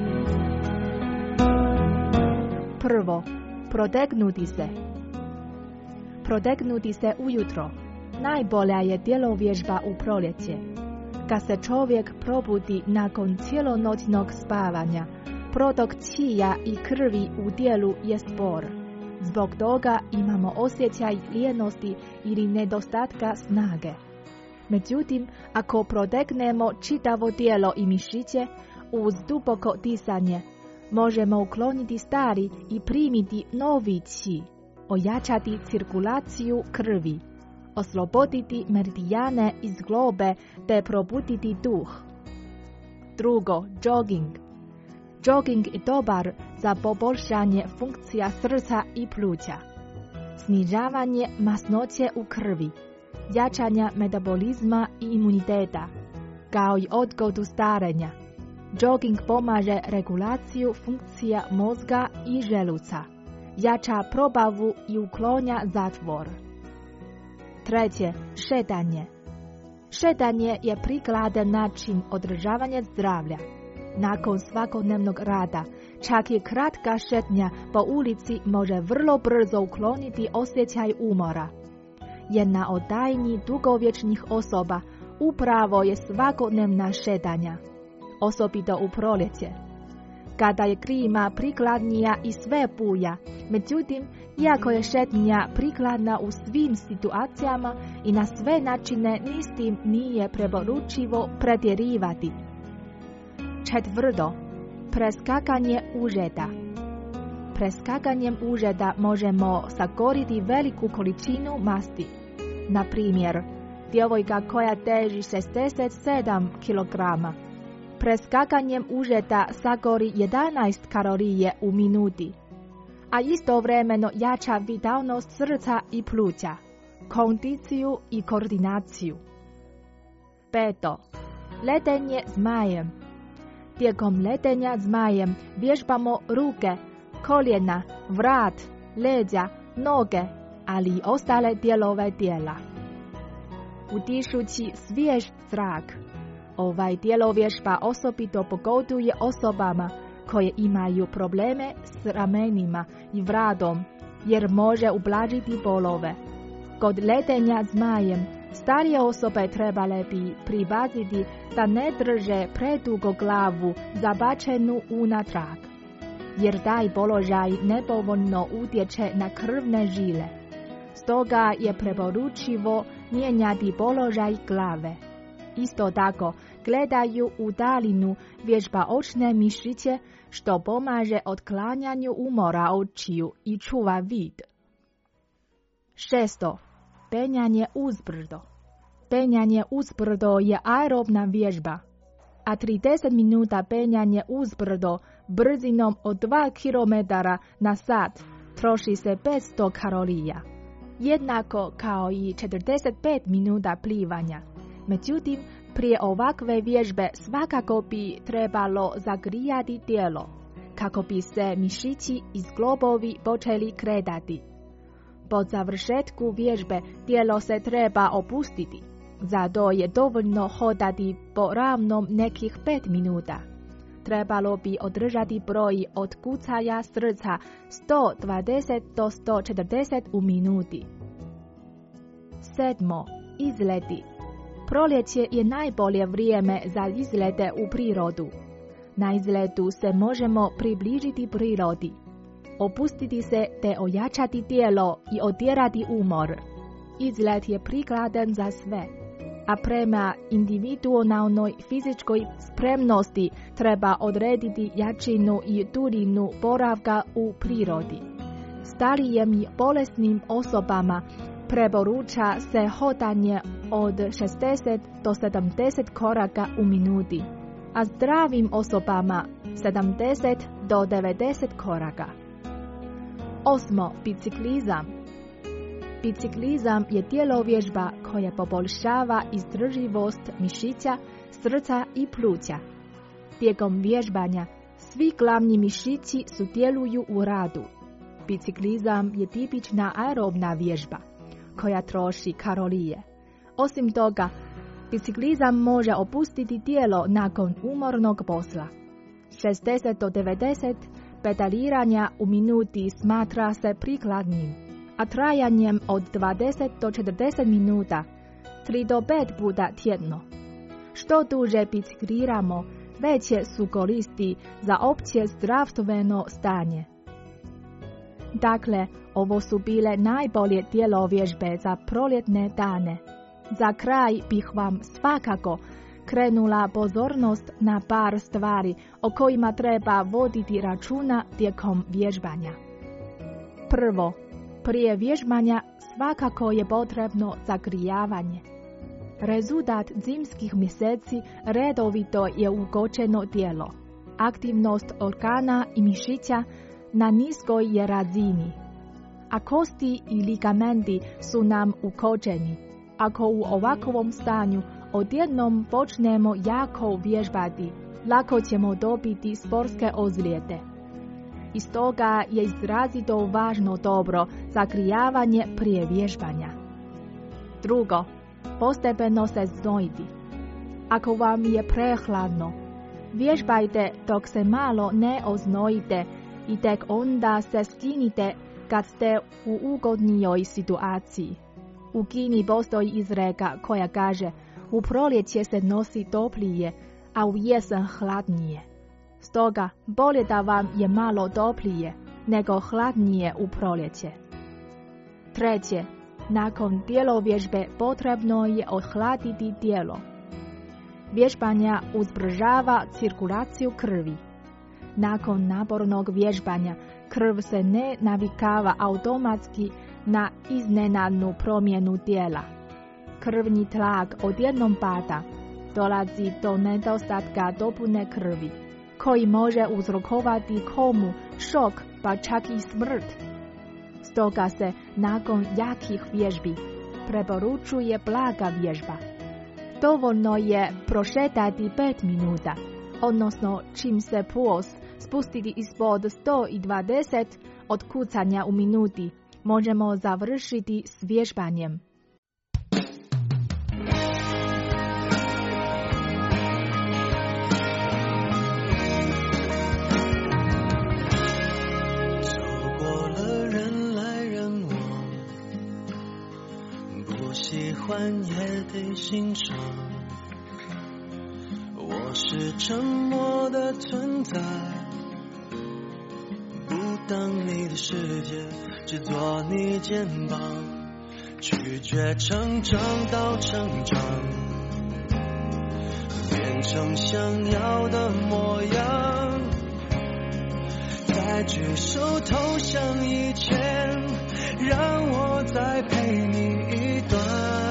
Prvo, protegnuti se. Protegnuti se ujutro. Najbolja je tjelovježba u proljeće. Kad se čovjek probudi nakon cijelonoćnog spavanja, protok čija i krvi u tijelu je spor. Zbog toga imamo osjećaj lijenosti ili nedostatka snage. Međutim, ako protegnemo čitavo tijelo i mišiće, uz duboko disanje, možemo ukloniti stari i primiti novi qi, ojačati cirkulaciju krvi, osloboditi meridijane iz globe te probuditi duh. Drugo, jogging. Jogging je dobar za poboljšanje funkcija srca i pluća, snižavanje masnoće u krvi, jačanja metabolizma i imuniteta, kao i odgodu starenja. Jogging pomaže regulaciju funkcija mozga i želuca, jača probavu i uklonja zatvor. Treće, šetanje. Šetanje je prikladan način održavanja zdravlja. Nakon svakodnevnog rada, čak i kratka šetnja po ulici može vrlo brzo ukloniti osjećaj umora. Jedna od tajni dugovječnih osoba upravo je svakodnevna šetanja, osobito u proljeće, kada je klima prikladnija i sve buja. Međutim, iako je šetnja prikladna u svim situacijama i na sve načine, ni s tim nije preporučivo pretjerivati. Četvrto, preskakanje užeta. preskakanjem užeta možemo sagoriti veliku količinu masti. Na primjer, djevojka koja teži 67 kg preskakanjem užeta sagori 11 kalorije u minuti, a istovremeno jača vitalnost srca i pluća, kondiciju i koordinaciju. 5. Letenje zmajem. Tijekom letenja zmajem vježbamo ruke, koljena, vrat, leđa, noge, ali i ostale dijelove tijela. Udišući svjež zrak. Ovaj djelovježba osobito pogoduje osobama koje imaju probleme s ramenima i vradom, jer može ublažiti bolove. Kod letenja zmajem starije osobe trebale bi pripaziti da ne drže predugo glavu zabačenu unatrag, jer taj položaj nepovoljno utječe na krvne žile. Stoga je preporučivo mijenjati položaj glave. Isto tako, gledaju u daljinu vježba očne mišiće, što pomaže otklanjanju umora očiju i čuva vid. 6. Penjanje uzbrdo. Penjanje uzbrdo je aerobna vježba, a 30 minuta penjanje uzbrdo brzinom od 2 km na sat troši se 500 kalorija, jednako kao i 45 minuta plivanja. Međutim, prije ovakve vježbe svakako bi trebalo zagrijati tijelo, kako bi se mišići i zglobovi počeli kretati. Po završetku vježbe tijelo se treba opustiti, zato je dovoljno hodati po ravnom nekih 5 minuta. Trebalo bi održati broj od kucaja srca 120 do 140 u minuti. 7. Izleti. Proljeće je najbolje vrijeme za izlete u prirodu. Na izletu se možemo približiti prirodi, opustiti se te ojačati tijelo i otjerati umor. Izlet je prikladan za sve, a prema individualnoj fizičkoj spremnosti treba odrediti jačinu i duljinu boravka u prirodi. Starijim i bolesnim osobama preporuča se hodanje od 60 do 70 koraka u minuti, a zdravim osobama 70 do 90 koraka. 8. Biciklizam. Biciklizam je tjelovježba koja poboljšava izdržljivost mišića, srca i pluća. Tijekom vježbanja svi glavni mišići sudjeluju u radu. Biciklizam je tipična aerobna vježba koja troši kalorije. Osim toga, biciklizam može opustiti tijelo nakon umornog posla. 60 do 90 pedaliranja u minuti smatra se prikladnim, a trajanjem od 20 do 40 minuta, 3 do 5 puta tjedno. Što duže bicikliramo, veće su koristi za opće zdravstveno stanje. Dakle, ovo su bile najbolje tjelovježbe za proljetne dane. Za kraj bih vam svakako krenula pozornost na par stvari o kojima treba voditi računa tijekom vježbanja. Prvo, prije vježbanja svakako je potrebno zagrijavanje. Rezultat zimskih mjeseci redovito je ukočeno tijelo. Aktivnost organa i mišića na niskoj je razini, a kosti i ligamenti su nam ukočeni. Ako u ovakvom stanju odjednom počnemo jako vježbati, lako ćemo dobiti sportske ozljede. I stoga je izrazito važno dobro zagrijavanje prije vježbanja. Drugo, postepeno se znojiti. Ako vam je prehladno, vježbajte dok se malo ne oznojite i tek onda se skinite kad ste u ugodnijoj situaciji. U Kini postoji izreka koja kaže: u proljeće se nosi toplije, a u jesen hladnije. Stoga bolje da vam je malo toplije nego hladnije u proljeće. Treće, nakon tjelovježbe potrebno je ohladiti tijelo. Vježbanja uzbržava cirkulaciju krvi. Nakon napornog vježbanja Krv se ne navikava automatski na iznenadnu promjenu tijela. Krvni tlak odjednom pada, dolazi do nedostatka dopune krvi, koji može uzrokovati komu, šok pa čak i smrt. Stoga se nakon jakih vježbi preporučuje blaga vježba. Dovoljno je prošetati 5 minuta, odnosno čim se puls spustiti ispod 120 od kucanja u minuti, možemo završiti s vježbanjem. 喜欢也得欣赏，我是沉默的存在，不当你的世界，只做你肩膀，拒绝成长到成长，变成想要的模样，在举手投降以前，让我再陪你一段，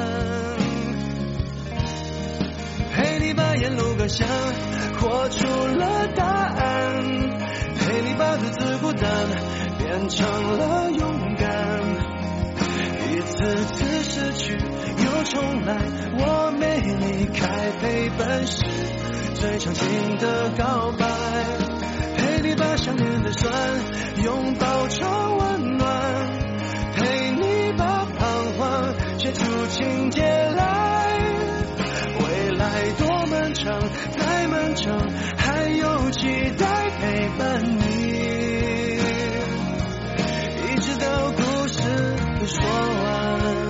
陪你把沿路感想活出了答案，陪你把独自孤单变成了勇敢，一次次失去又重来，我没离开，陪伴是最长情的告白，陪你把想念的酸拥抱成温暖，陪你把彷徨写出情节来，未来多漫长，再漫长，还有期待陪伴你，一直到故事说完。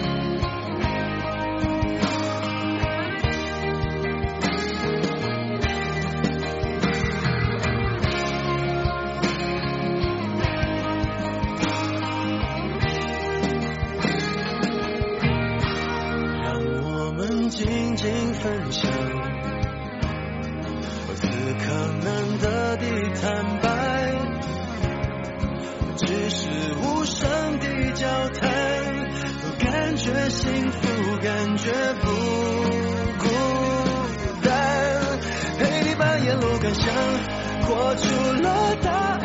静静分享，此刻难得的坦白，只是无声的交谈，都感觉幸福，感觉不孤单，陪你把沿路感想活出了答